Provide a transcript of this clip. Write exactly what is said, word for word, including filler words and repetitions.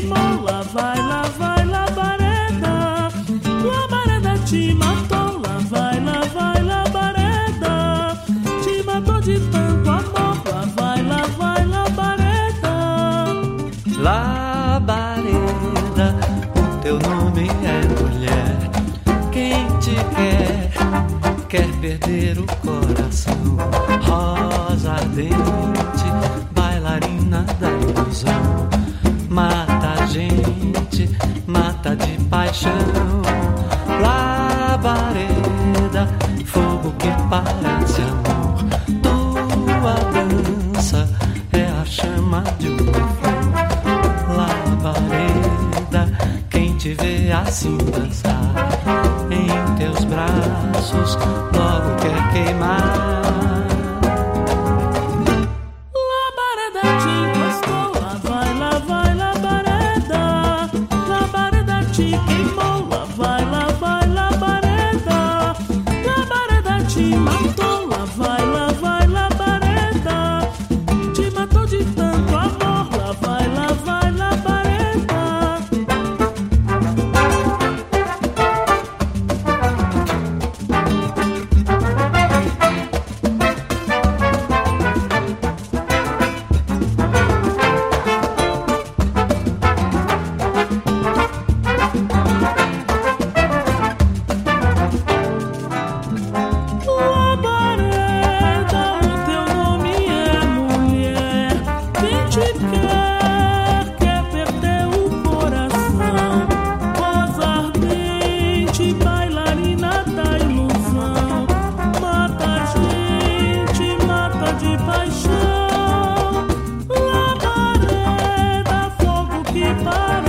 queimou, lá vai, lá vai, labareda. Labareda te matou, lá vai, lá vai, labareda. Te matou de tanto amor, lá vai, lá vai, labareda. Labareda, o teu nome é mulher. Quem te quer, quer perder o coração. Rosa ardente, bailarina da ilusão. Mata a gente, mata de paixão. Labareda, fogo que parece amor. Tua dança é a chama de uma flor. Labareda, quem te vê assim dançar em teus braços, logo quer queimar. Labareda te encostou, lá vai, lá vai, labareda. Labareda te queimou, lá vai, lá vai, labareda. Labareda te matou, lá vai, lá vai, labareda. Te matou de tanto amor, lá vai, lá vai, labareda. Labareda, o teu nome é mulher. Quem te quer, quer perder o coração. Rosa ardente, bailarina da ilusão. Mata a gente, mata de paixão. Labareda, fogo que para